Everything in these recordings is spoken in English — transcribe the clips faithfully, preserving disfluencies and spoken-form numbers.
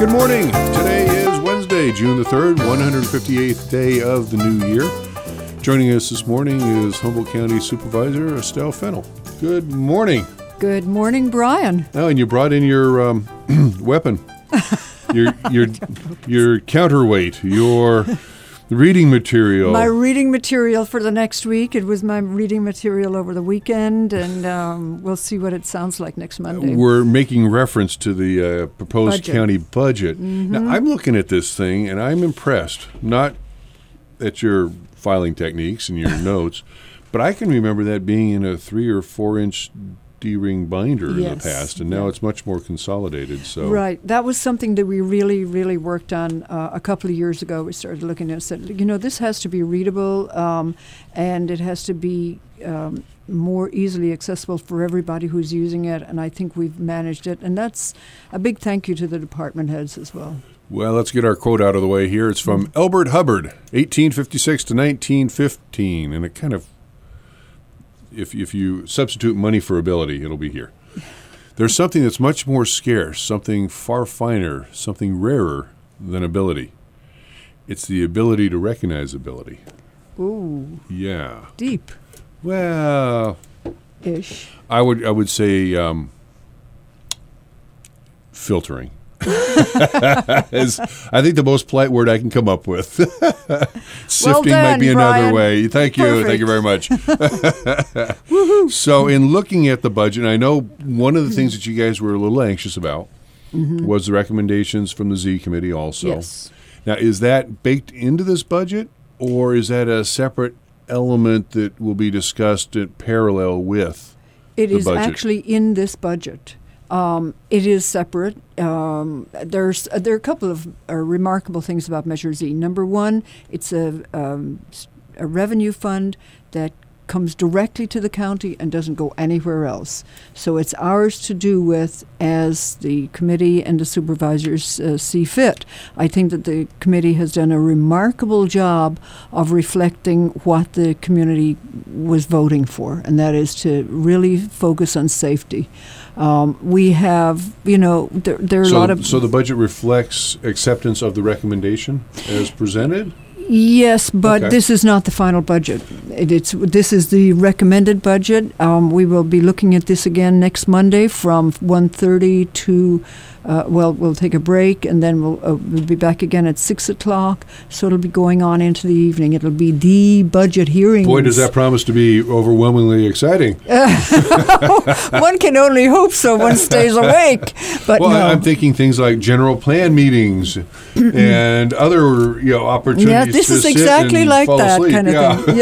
Good morning. Today is Wednesday, June the third, one hundred fifty-eighth day of the new year. Joining us this morning is Humboldt County Supervisor Estelle Fennell. Good morning. Good morning, Brian. Oh, and you brought in your um, weapon, your your your counterweight, your reading material. My reading material for the next week. It was my reading material over the weekend, and um, we'll see what it sounds like next Monday. We're making reference to the uh, proposed Budget. county budget. Mm-hmm. Now, I'm looking at this thing, and I'm impressed, not at your filing techniques and your notes, but I can remember that being in a three or four inch D-ring binder Yes. in the past, and now Yeah. it's much more consolidated. So Right. That was something that we really, really worked on uh, a couple of years ago. We started looking at it and said, you know, this has to be readable, um, and it has to be um, more easily accessible for everybody who's using it, and I think we've managed it. And that's a big thank you to the department heads as well. Well, let's get our quote out of the way here. It's from Elbert Hubbard, eighteen fifty-six to nineteen fifteen, and it kind of, if if you substitute money for ability, it'll be here. There's something that's much more scarce, something far finer, something rarer than ability. It's the ability to recognize ability. Ooh, Yeah. deep Well, ish. I would I would say um, filtering. is, I think the most polite word I can come up with. Sifting done, might be another Brian. way. Thank you. Perfect. Thank you very much. So in looking at the budget, I know one of the things that you guys were a little anxious about Mm-hmm. was the recommendations from the Z Committee also. Yes. Now, is that baked into this budget, or is that a separate element that will be discussed in parallel with It the is budget? actually in this budget. Um, it is separate. Um, there's uh, there are a couple of uh, remarkable things about Measure Z. Number one, it's a, um, s- a revenue fund that comes directly to the county and doesn't go anywhere else. So it's ours to do with as the committee and the supervisors uh, see fit. I think that the committee has done a remarkable job of reflecting what the community was voting for, and that is to really focus on safety. Um, we have, you know, there, there are so, a lot of... so the budget reflects acceptance of the recommendation as presented? Yes, but Okay. this is not the final budget. It, it's this is the recommended budget. Um, we will be looking at this again next Monday from one thirty to, uh, well, we'll take a break, and then we'll, uh, we'll be back again at six o'clock. So it'll be going on into the evening. It'll be the budget hearings. Boy, does that promise to be overwhelmingly exciting. One can only hope so. One stays awake. But Well, no. I- I'm thinking things like general plan meetings and other you know opportunities Yeah, this to is sit exactly and like fall that asleep. kind of yeah. thing.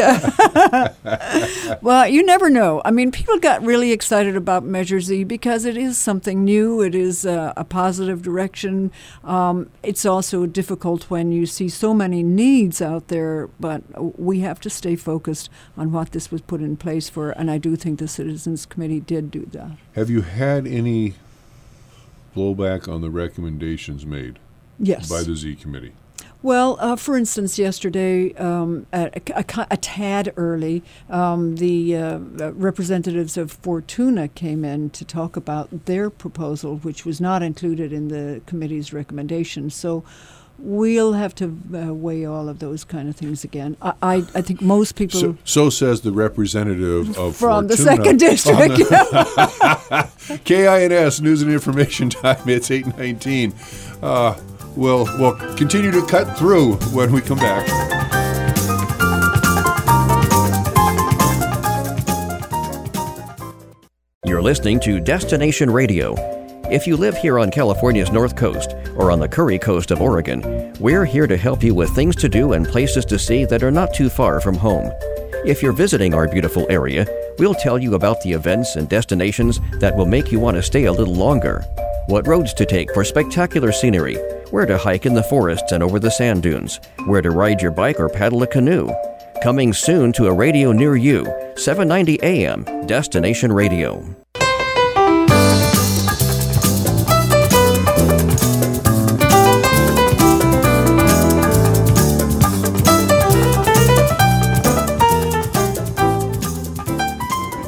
Yeah. Well, you never know. I mean, people got really excited about Measure Z because it is something new. It is uh, a positive direction. Um, it's also difficult when you see so many needs out there, but we have to stay focused on what this was put in place for, and I do think the Citizens Committee did do that. Have you had any blowback on the recommendations made Yes. by the Z Committee? Well, uh, for instance, yesterday, um, a, a, a tad early, um, the uh, representatives of Fortuna came in to talk about their proposal, which was not included in the committee's recommendations. So we'll have to uh, weigh all of those kind of things again. I, I, I think most people... So, so says the representative of From the Fortuna. second district. K I N S News and Information Time. It's eight nineteen. Uh, we'll we'll continue to cut through when we come back. You're listening to Destination Radio. If you live here on California's North Coast or on the Curry Coast of Oregon, we're here to help you with things to do and places to see that are not too far from home. If you're visiting our beautiful area, we'll tell you about the events and destinations that will make you want to stay a little longer. What roads to take for spectacular scenery, where to hike in the forests and over the sand dunes, where to ride your bike or paddle a canoe. Coming soon to a radio near you, seven ninety A M, Destination Radio.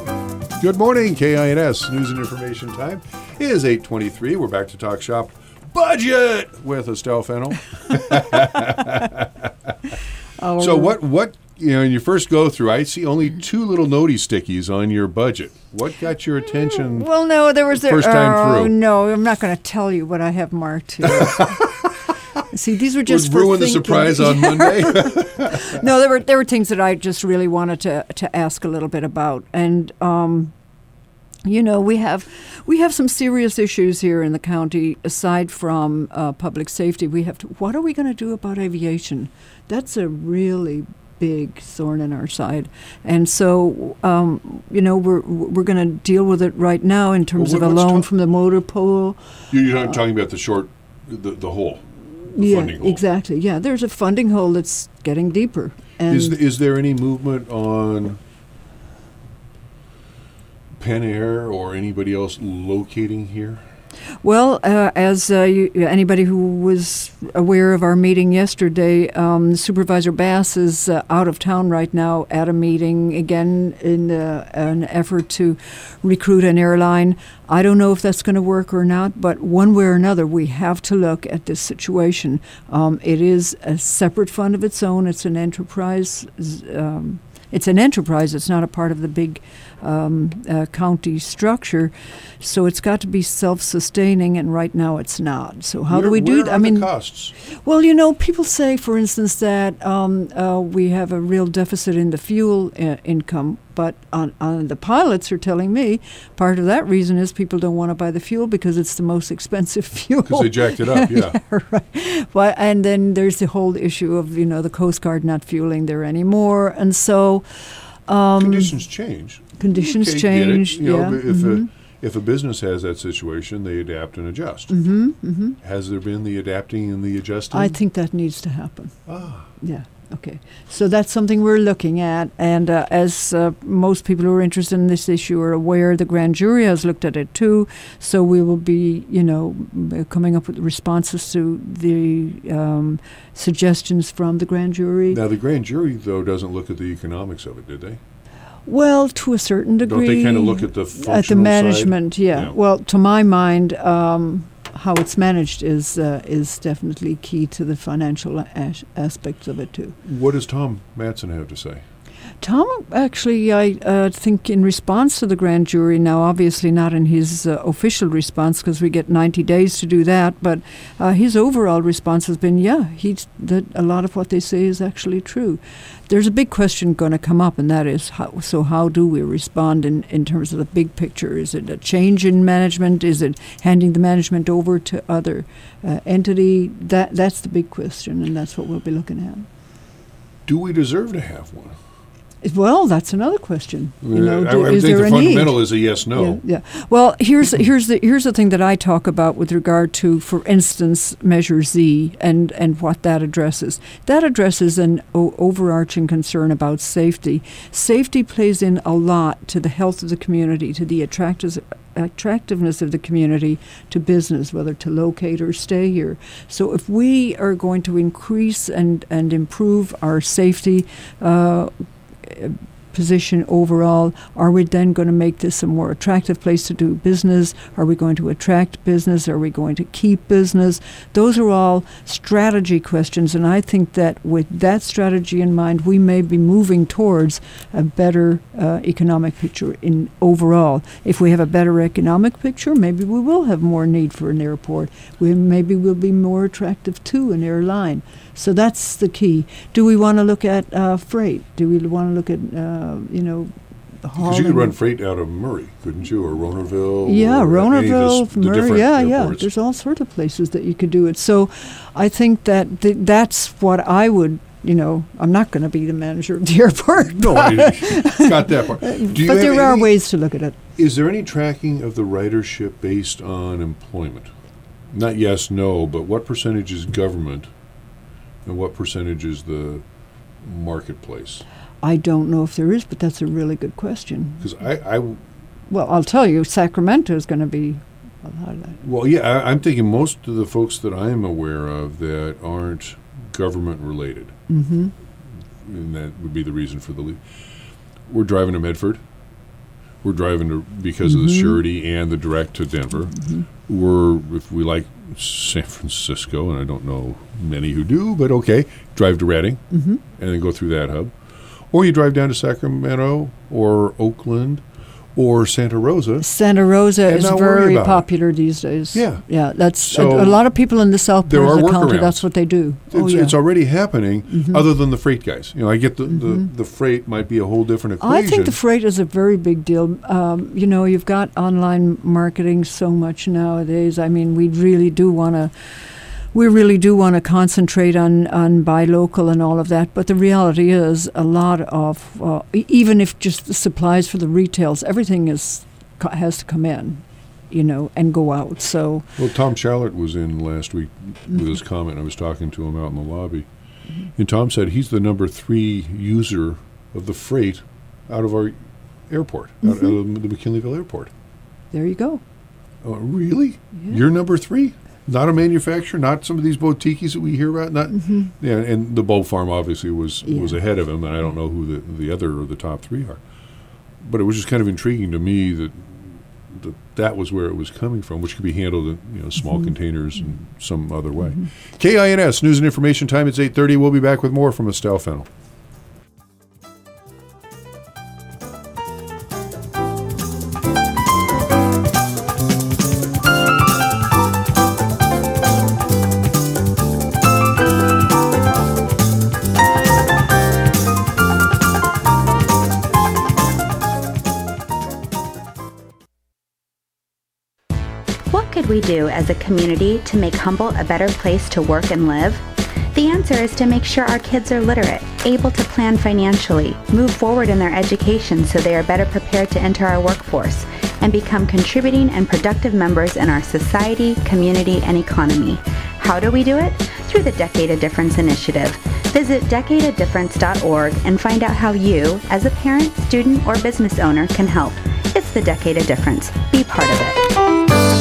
Good morning, K I N S News and Information Time. It is eight twenty-three. We're back to talk shop Budget with Estelle Fennell. Our- So what, what, you know, in your first go through, I see only two little notey stickies on your budget. What got your attention? Well, no, there was the first time oh, through? No, I'm not going to tell you what I have marked here. See, these were just Would for ruin the thinking. surprise on Monday. No, there were there were things that I just really wanted to to ask a little bit about, and um, you know, we have we have some serious issues here in the county. Aside from uh, public safety, we have to. What are we going to do about aviation? That's a really big thorn in our side, and so um, you know we're we're going to deal with it right now in terms Well, of a what's loan tough- from the motor pool. You're not talking about the short, the, the hole, the Yeah, funding hole. exactly. Yeah, there's a funding hole that's getting deeper, and Is, th- is there any movement on Penn Air or anybody else locating here? Well, uh, as uh, you, anybody who was aware of our meeting yesterday, um, Supervisor Bass is uh, out of town right now at a meeting, again, in uh, an effort to recruit an airline. I don't know if that's going to work or not, but one way or another, we have to look at this situation. Um, it is a separate fund of its own. It's an enterprise. Um, It's an enterprise. It's not a part of the big um, uh, county structure, so it's got to be self-sustaining. And right now, it's not. So how where, do we do where that? are I mean, the costs? well, you know, people say, for instance, that um, uh, we have a real deficit in the fuel uh, income, but on, on the pilots are telling me part of that reason is people don't want to buy the fuel because it's the most expensive fuel. Because they jacked it up, yeah. Yeah, right. But, and then there's the whole issue of, you know, the Coast Guard not fueling there anymore. And so um, Conditions change. conditions Okay, get it. change. You know, yeah. if mhm. a if a business has that situation, they adapt and adjust. Mm-hmm, mm-hmm. Has there been the adapting and the adjusting? I think that needs to happen. Ah, Yeah. Okay. So that's something we're looking at. And uh, as uh, most people who are interested in this issue are aware, the grand jury has looked at it too. So we will be, you know, m- coming up with responses to the um, suggestions from the grand jury. now the grand jury though doesn't look at the economics of it, did they? Well, to a certain degree. Don't they kind of look at the functional at the management? side? Yeah. Yeah. Well, to my mind, um, how it's managed is uh, is definitely key to the financial as- aspects of it too. What does Tom Matson have to say? Tom, actually, I uh, think in response to the grand jury, now obviously not in his uh, official response because we get ninety days to do that, but uh, his overall response has been, yeah, he's, that a lot of what they say is actually true. There's a big question going to come up, and that is, how, so how do we respond in, in terms of the big picture? Is it a change in management? Is it handing the management over to other uh, entity? That That's the big question, and that's what we'll be looking at. Do we deserve to have one? Well, that's another question. You know, I, do, I is think there the a fundamental need? is a yes no. Yeah, yeah. Well, here's here's the here's the thing that I talk about with regard to, for instance, Measure Z and and what that addresses. That addresses an o- overarching concern about safety. Safety plays in a lot to the health of the community, to the attractiveness attractiveness of the community to business, whether to locate or stay here. So if we are going to increase and and improve our safety Uh, position overall, are we then going to make this a more attractive place to do business? Are we going to attract business? Are we going to keep business? Those are all strategy questions, and I think that with that strategy in mind, we may be moving towards a better uh, economic picture in overall. If we have a better economic picture, maybe we will have more need for an airport. We maybe will be more attractive to an airline. So that's the key. Do we want to look at uh, freight? Do we want to look at, uh, you know, Because you could run freight out of Murray, couldn't you, or Ronerville? Yeah, or any of Ronerville, the, the Murray, different yeah, yeah. airports. There's all sorts of places that you could do it. So I think that th- that's what I would, you know, I'm not going to be the manager of the airport. No, I got that part. Do you But have there are any- ways to look at it. Is there any tracking of the ridership based on employment? Not yes, no, but what percentage is government and what percentage is the marketplace? I don't know if there is, but that's a really good question. Because I, I, Well, I'll tell you, Sacramento is going to be a lot of that. well, yeah, I, I'm thinking most of the folks that I'm aware of that aren't government related, Mm-hmm. and that would be the reason for the leave. We're driving to Medford. we're driving to, because Mm-hmm. of the surety and the direct to Denver. Mm-hmm. We're, if we like San Francisco, and I don't know many who do, but okay, drive to Redding Mm-hmm. and then go through that hub. Or you drive down to Sacramento or Oakland or Santa Rosa. Santa Rosa And is not worry very about it. popular these days. Yeah. Yeah, that's So a, a lot of people in the south there part of are the county, workarounds. that's what they do. It's, oh, yeah. it's already happening, Mhm. other than the freight guys. You know, I get the, Mhm. the, the freight might be a whole different equation. I think the freight is a very big deal. Um, you know, you've got online marketing so much nowadays. I mean, we really do want to, we really do want to concentrate on, on buy local and all of that. But the reality is, a lot of, uh, e- even if just the supplies for the retails, everything is co- has to come in, you know, and go out. So Well, Tom Charlotte was in last week with Mm-hmm. his comment. I was talking to him out in the lobby. And Tom said he's the number three user of the freight out of our airport, out, out of the McKinleyville airport. there you go. Oh, really? Yeah. You're number three? Not a manufacturer? Not some of these boutiques that we hear about? Not, Mhm. yeah, and the Bow Farm obviously was, Yeah. was ahead of him, and I don't know who the, the other or the top three are. But it was just kind of intriguing to me that that, that was where it was coming from, which could be handled in you know small Mhm. containers in some other way. K I N S, News and Information Time. It's eight thirty. We'll be back with more from Estelle Fennell. What could we do as a community to make Humble a better place to work and live? The answer is to make sure our kids are literate, able to plan financially, move forward in their education so they are better prepared to enter our workforce, and become contributing and productive members in our society, community, and economy. How do we do it? Through the Decade of Difference initiative. Visit decade of difference dot org and find out how you, as a parent, student, or business owner, can help. It's the Decade of Difference. Be part of it.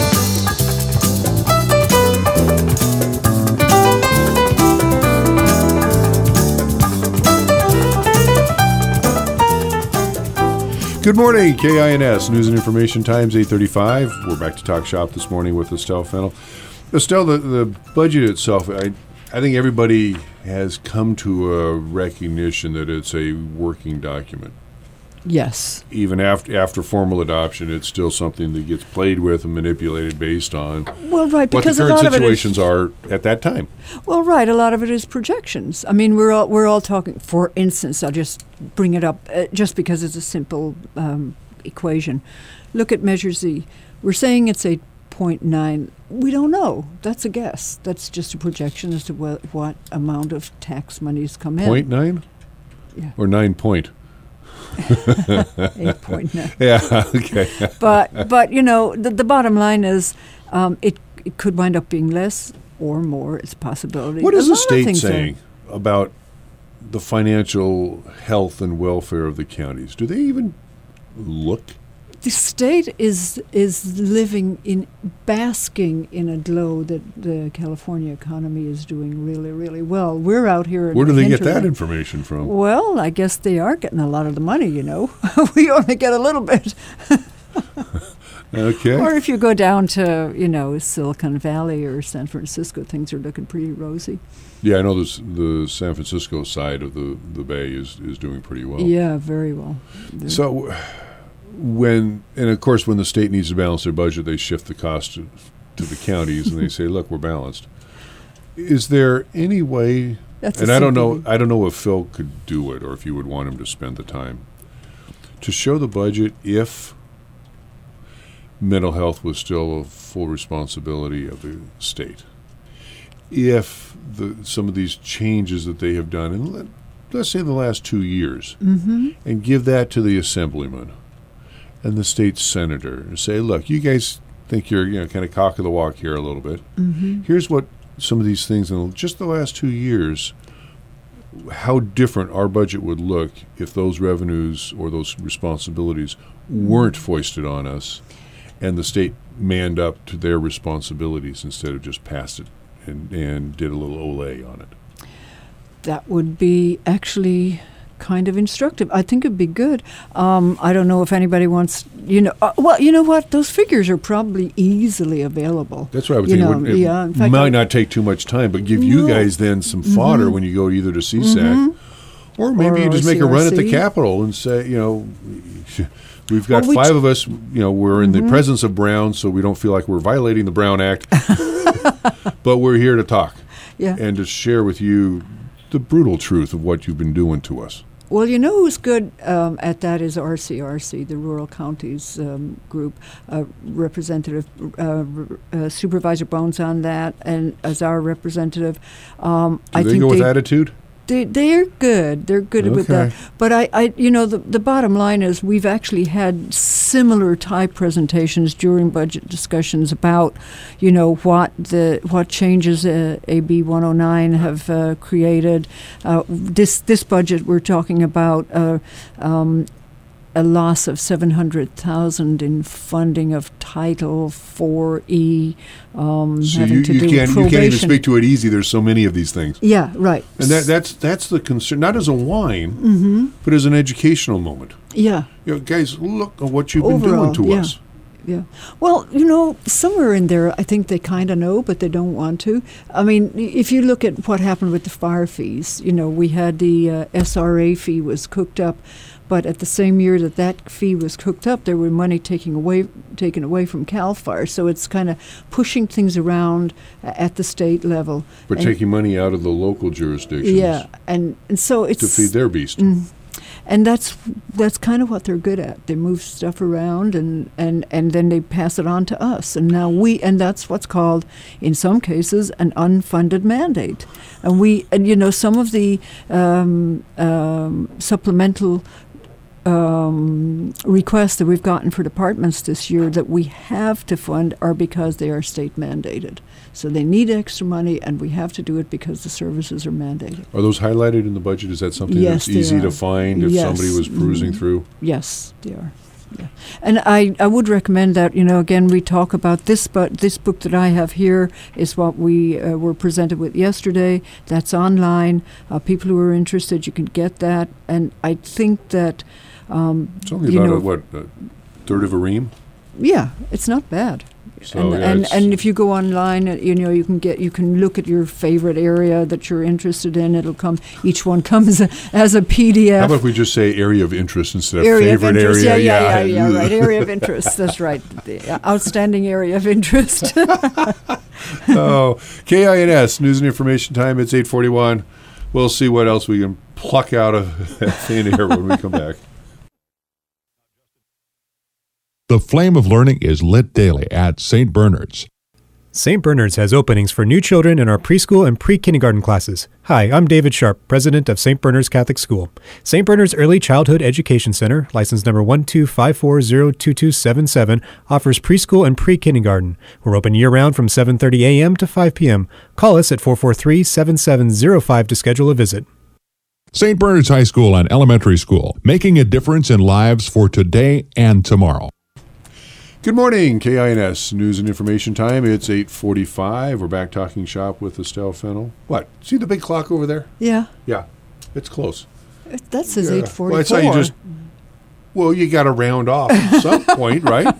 Good morning, K I N S, News and Information Times, eight thirty-five. We're back to Talk Shop this morning with Estelle Fennell. Estelle, the, the budget itself, I, I think everybody has come to a recognition that it's a working document. Yes. Even after after formal adoption, it's still something that gets played with and manipulated based on Well, right, what the because a current lot of it is, situations are at that time. well, right, a lot of it is projections. I mean, we're all we're all talking. For instance, I'll just bring it up uh, just because it's a simple um, equation. Look at Measure Z. We're saying it's eight point nine. We don't know. That's a guess. That's just a projection as to wh- what amount of tax monies come in. Point nine Yeah, or nine point? eight point nine. Yeah, okay. But but you know the the bottom line is um, it it could wind up being less or more. It's a possibility. What A is the lot of state things are- saying about the financial health and welfare of the counties? Do they even look? The state is is living in basking in a glow that the California economy is doing really really well. We're out here. In Where do the they get that hinterland. information from? Well, I guess they are getting a lot of the money. You know, we only get a little bit. Okay. Or if you go down to you know Silicon Valley or San Francisco, things are looking pretty rosy. Yeah, I know this, the San Francisco side of the, the Bay is, is doing pretty well. Yeah, very well. They're- So when, and of course when the state needs to balance their budget, they shift the cost to, to the counties and they say, look, we're balanced. Is there any way, That's a and I don't simple know, thing. I don't know if Phil could do it or if you would want him to spend the time, to show the budget if mental health was still a full responsibility of the state? If the some of these changes that they have done, and let, let's say the last two years, Mhm. and give that to the assemblyman and the state senator and say, look, you guys think you're you know kind of cock of the walk here a little bit. Mhm. Here's what some of these things in just the last two years, how different our budget would look if those revenues or those responsibilities weren't foisted on us and the state manned up to their responsibilities instead of just passed it and, and did a little olay on it. That would be actually kind of instructive. I think it'd be good. Um, I don't know if anybody wants, you know, uh, well, you know what? Those figures are probably easily available. That's what I would you think. know, It, it yeah, in fact, might I- not take too much time, but give No. you guys then some fodder when you go either to C SAC, Mm-hmm. or maybe Or you just make a run at the C R C. Capitol and say, you know, we've got Well, we five ch- of us, you know, we're in the presence of Brown, so we don't feel like we're violating the Brown Act, but we're here to talk Yeah. and to share with you the brutal truth of what you've been doing to us. Well, you know who's good um, at that is R C R C, the Rural Counties um, Group. Uh, Representative uh, uh, Supervisor Bones on that, and as our representative. Um, Do I they think go with they, attitude? They, they're good. They're good with that. Okay. But I, I, you know, the, the bottom line is we've actually had similar type presentations during budget discussions about, you know, what the what changes uh, A B one oh nine have uh, created. Uh, this this budget we're talking about. Uh, um, a loss of seven hundred thousand in funding of Title four E, um, So having you, to you do can't you can't even probation. speak to it easy. There's so many of these things. Yeah, right. And that, that's that's the concern, not as a whine, Mm-hmm. but as an educational moment. Yeah. You know, guys, look at what you've been Overall, doing to yeah. us. Yeah. Well, you know, somewhere in there, I think they kind of know, but they don't want to. I mean, i- if you look at what happened with the fire fees, you know, we had the uh, S R A fee was cooked up, but at the same year that that fee was cooked up, there were money taken away taken away from CAL FIRE. So it's kind of pushing things around uh, at the state level. But And- taking money out of the local jurisdictions Yeah, and, and so it's to feed their beast. Mm. And that's that's kind of what they're good at. They move stuff around and, and, and then they pass it on to us. And now we and that's what's called, in some cases, an unfunded mandate. And we and you know some of the um, um, supplemental um, requests that we've gotten for departments this year that we have to fund are because they are state mandated. So they need extra money, and we have to do it because the services are mandated. Are those highlighted in the budget? Is that something Yes, that's they easy are. to find if Yes. somebody was perusing Mhm. through? Yes, they are. Yeah. And I, I would recommend that, you know, again, we talk about this, but this book that I have here is what we uh, were presented with yesterday. That's online. Uh, people who are interested, you can get that. And I think that, um, It's only you about know, a, what, a third of a ream? yeah, it's not bad. So, and, yeah, and, it's- and if you go online, uh, you know, you can get you can look at your favorite area that you're interested in. It'll come. Each one comes as a P D F. How about if we just say area of interest instead of area favorite of interest. area? Yeah, yeah, yeah, yeah, right. Area of interest. That's right. The uh, outstanding area of interest. Oh, K I N S, News and Information Time. It's eight forty-one. We'll see what else we can pluck out of thin air when we come back. The flame of learning is lit daily at Saint Bernard's. Saint Bernard's has openings for new children in our preschool and pre-kindergarten classes. Hi, I'm David Sharp, president of Saint Bernard's Catholic School. Saint Bernard's Early Childhood Education Center, license number one two five four zero two two seven seven, offers preschool and pre-kindergarten. We're open year-round from seven thirty a.m. to five p.m. Call us at four four three, seven seven zero five to schedule a visit. Saint Bernard's High School and Elementary School, making a difference in lives for today and tomorrow. Good morning, K I N S News and Information Time. It's eight forty-five. We're back talking shop with Estelle Fennell. What? See the big clock over there? Yeah, Yeah, it's close. it- that says Yeah. eight Well, forty-four. I saw you just. Well, you got to round off at some point, right?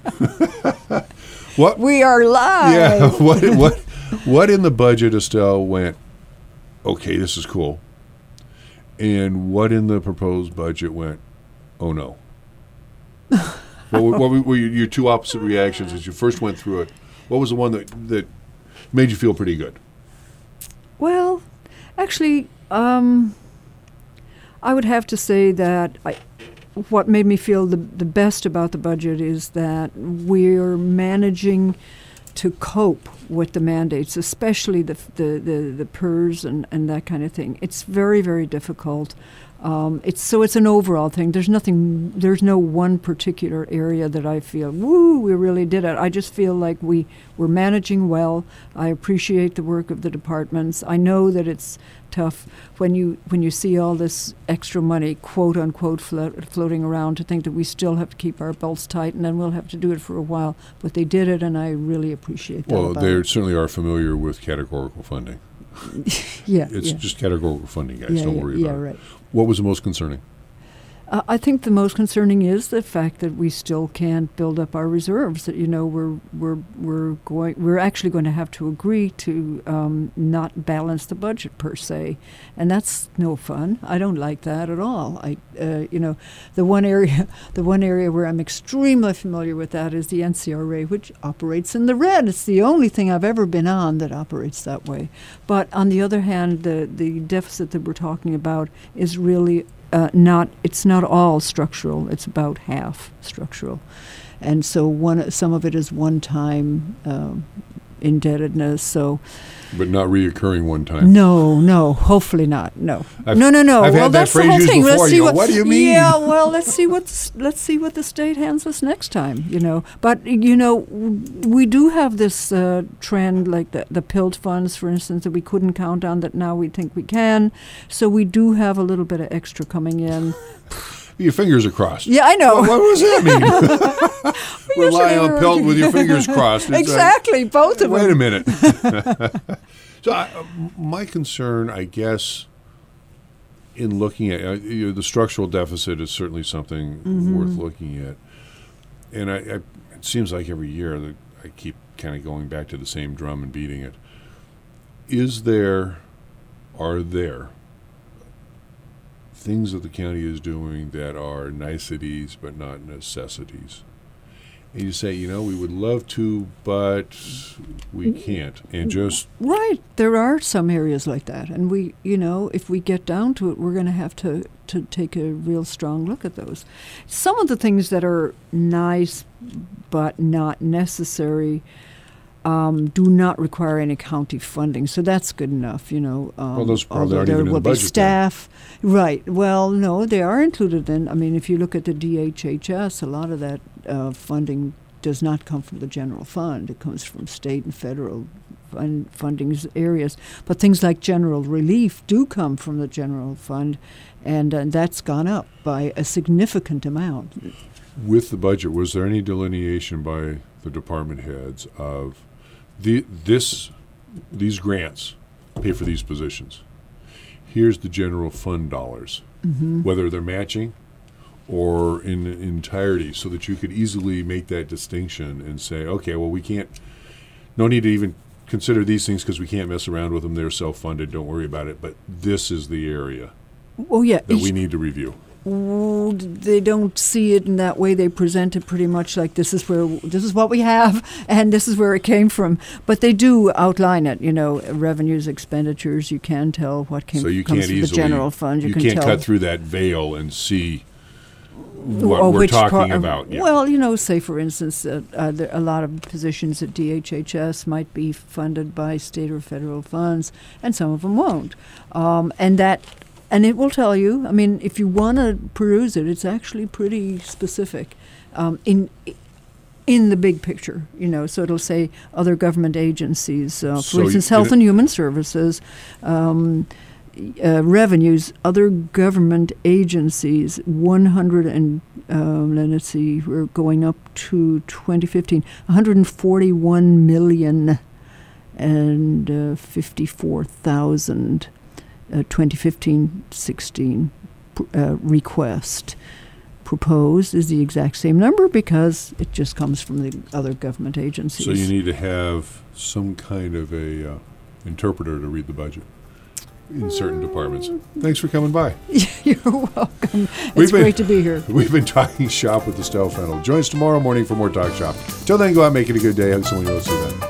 What? We are live. Yeah. What? What? What in the budget, Estelle, went? Okay, this is cool. And what in the proposed budget went? Oh no. What were, what were your, your two opposite reactions as you first went through it? What was the one that, that made you feel pretty good? Well, actually, um, I would have to say that I, what made me feel the, the best about the budget is that we're managing to cope with the mandates, especially the the, the, the P E R S and, and that kind of thing. It's very, very difficult. Um, it's so it's an overall thing. There's nothing. There's no one particular area that I feel, woo, we really did it. I just feel like we we're managing well. I appreciate the work of the departments. I know that it's tough when you when you see all this extra money, quote unquote, float, floating around, to think that we still have to keep our belts tight, and then we'll have to do it for a while. But they did it, and I really appreciate that. Well, about they it. certainly are familiar with categorical funding. yeah, It's yeah. just categorical funding, guys. Yeah, Don't yeah, worry yeah, about it. right. What was the most concerning? Uh, I think the most concerning is the fact that we still can't build up our reserves. That you know we're we're we're going we're actually going to have to agree to um, not balance the budget per se, and that's no fun. I don't like that at all. I uh, you know the one area the one area where I'm extremely familiar with that is the N C R A, which operates in the red. It's the only thing I've ever been on that operates that way. But on the other hand, the the deficit that we're talking about is really Uh, not it's not all structural. It's about half structural, and so one some of it is one-time um, indebtedness. So But not reoccurring one time. no, no, hopefully not. No, I've- no, no, no. I've had well, that that's the phrase whole used thing. before. Let's see You go, what, "What do you mean?" Yeah, well, let's see what the, let's see what the state hands us next time. You know, but you know, w- we do have this uh, trend, like the the PILT funds, for instance, that we couldn't count on, that now we think we can. So we do have a little bit of extra coming in. Your fingers are crossed. Yeah, I know. What, what does that mean? Rely usually on we're- PILT with your fingers crossed. It's like, Exactly, both of wait them. a minute. So I, uh, my concern, I guess, in looking at uh, you know, the structural deficit is certainly something worth looking at. And I, I, it seems like every year that I keep kind of going back to the same drum and beating it. Is there, are there things that the county is doing that are niceties but not necessities? And you say, you know, we would love to, but we can't. And just, Right, there are some areas like that, and we, you know, if we get down to it, we're going to have to to take a real strong look at those. Some of the things that are nice but not necessary um, do not require any county funding, so that's good enough, you know. Um, Well, those probably although aren't there even in will the be budget then. staff, right? Well, no, they are included in. I mean, if you look at the D H H S, a lot of that uh, funding does not come from the general fund. It comes from state and federal fund funding areas. But things like general relief do come from the general fund, and uh, that's gone up by a significant amount. with the budget, was there any delineation by the department heads of the this these grants pay for these positions? Here's the general fund dollars, Mm-hmm. whether they're matching or in entirety, so that you could easily make that distinction and say, okay, well, we can't, no need to even consider these things because we can't mess around with them. They're self-funded. Don't worry about it. But this is the area Oh, yeah. that we need to review. Well, they don't see it in that way. They present it pretty much like this is where this is what we have, and this is where it came from. But they do outline it. You know, revenues, expenditures. You can tell what came So you comes can't from the easily, general fund. You, you can can't tell cut through that veil and see what or we're which talking part- about. Yeah. Well, you know, say for instance, uh, uh, there, a lot of positions at D H H S might be funded by state or federal funds, and some of them won't. Um, and that, and it will tell you. I mean, if you want to peruse it, it's actually pretty specific um, in. in the big picture, you know, so it'll say other government agencies, uh, for So instance, you- Health it- and Human Services, um, uh, revenues, other government agencies, one hundred and, um, let's see, we're going up to twenty fifteen, one hundred forty-one million and uh, fifty-four thousand, uh, twenty fifteen sixteen uh, request. Proposed is the exact same number because it just comes from the other government agencies. So you need to have some kind of a uh, interpreter to read the budget in certain departments. Thanks for coming by. You're welcome. We've It's been- great to be here. We've been talking shop with Estelle Fennell. Join us tomorrow morning for more Talk Shop. Till then, go out and make it a good day. Hug someone you will see then.